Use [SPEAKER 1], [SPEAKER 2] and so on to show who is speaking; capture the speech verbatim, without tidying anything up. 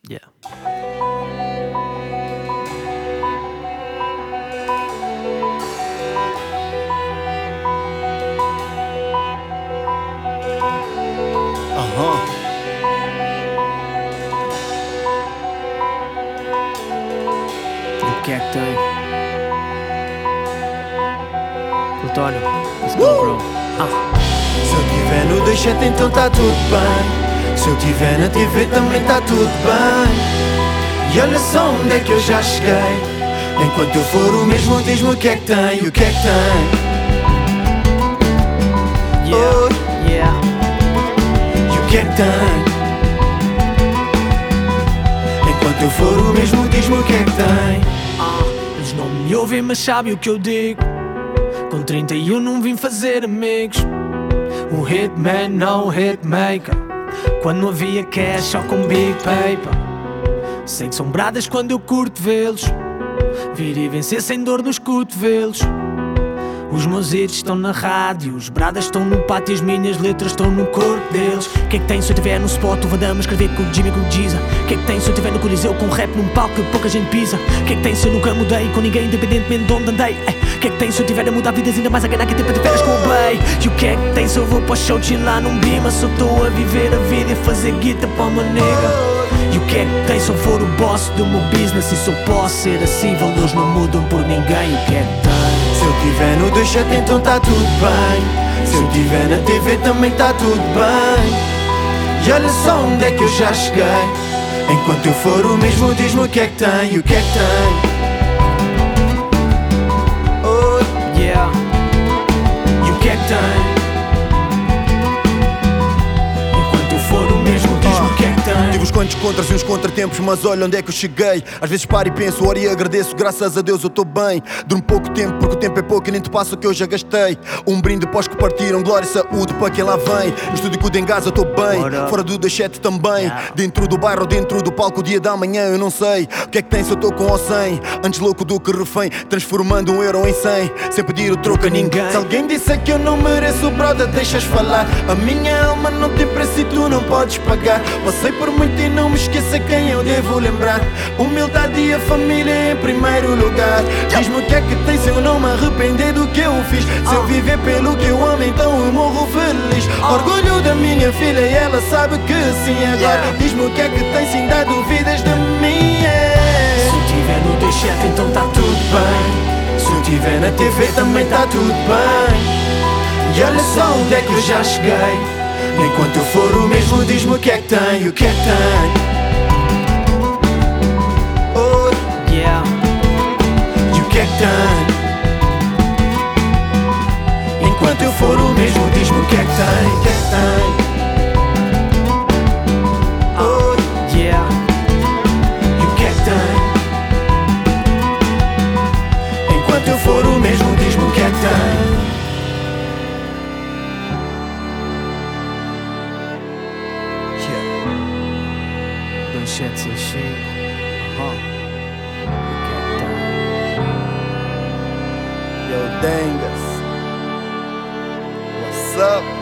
[SPEAKER 1] Yeah.
[SPEAKER 2] Aham.
[SPEAKER 1] E o que é que tem? Plutónio, let's go, bro. Ah.
[SPEAKER 2] Se eu tiver no dois sete então tá tudo bem. Se eu tiver na T V também tá tudo bem. E olha só onde é que eu já cheguei. Enquanto eu for o mesmo, diz-me o que é que tem, o que é que tem.
[SPEAKER 1] Yeah, yeah.
[SPEAKER 2] E o que é que tem? Enquanto eu for o mesmo, diz-me o que é que tem.
[SPEAKER 1] Ah, eles não me ouvem, mas sabem o que eu digo. Com trinta e um não vim fazer amigos. Um hitman, não hitmaker. Quando não havia cash, só com big paper. Sei que são bradas quando eu curto vê-los. Vir e vencer sem dor nos cotovelos. Os meus hits estão na rádio, os bradas estão no pátio, as minhas letras estão no corpo deles. O que é que tem se eu tiver no spot, o Van Damme escrever com o Jimmy com o Giza? O que é que tem se eu tiver no Coliseu com um rap num palco que pouca gente pisa? O que é que tem se eu nunca mudei com ninguém, independentemente de onde andei? O que é que tem se eu tiver a mudar vidas ainda mais a ganhar que tempo de férias com o Bay? E o que é que tem se eu vou para o show de lá num bima? Se eu estou a viver a vida e fazer guita para uma nega? E o que é que tem se eu for o boss do meu business? E se eu posso ser assim, valores não mudam por ninguém. O que é que tem?
[SPEAKER 2] Se eu tiver no dois sete então tá tudo bem. Se eu tiver na T V também tá tudo bem. E olha só onde é que eu já cheguei. Enquanto eu for o mesmo, diz-me o que é que tem, o que é que tem. Oh,
[SPEAKER 1] Yeah.
[SPEAKER 2] e o que é que tem? Enquanto eu for o mesmo, diz-me o que é que tem.
[SPEAKER 3] Tive uns quantos contras e uns contratempos, mas olha onde é que eu cheguei. Às vezes paro e penso, oro e agradeço, graças a Deus eu estou bem. Durmo pouco tempo, porque o tempo é pouco e nem te passo o que eu já gastei. Um brinde pós que partiram, glória e saúde para quem lá vem. No estúdio cuido em casa, eu estou bem, fora do dois sete também. Dentro do bairro ou dentro do palco, o dia da manhã eu não sei. O que é que tem se eu estou com o cem? Antes louco do que refém, transformando um euro em cem, sem pedir o troco a ninguém.
[SPEAKER 2] Se alguém disser que eu não mereço, brother, deixas falar. A minha alma não tem preço e tu não podes pagar. Passei por muito e não me esqueça quem eu devo lembrar. Humildade e a família em primeiro lugar. Diz-me o que é que tem se eu não me arrepender do que eu fiz. Se eu viver pelo que eu amo, então eu morro feliz. Orgulho da minha filha e ela sabe que sim. Agora diz-me o que é que tem se ainda duvidas de mim.
[SPEAKER 1] Se eu tiver no dois sete então tá tudo bem.
[SPEAKER 2] Se eu tiver na T V também tá tudo bem. E olha só onde é que eu já cheguei. Enquanto eu for o mesmo, diz-me o que é que tem, o que é que tem. Oh,
[SPEAKER 1] Yeah.
[SPEAKER 2] e o que é que tem? Enquanto eu for o mesmo, diz-me o que é que tem, o que é que tem. Oh,
[SPEAKER 1] Yeah.
[SPEAKER 2] e o que é que tem? Enquanto eu for o mesmo, diz-me o que é que tem.
[SPEAKER 1] dois sete seis cinco. Aham.
[SPEAKER 3] Yo, Dangas, what's up?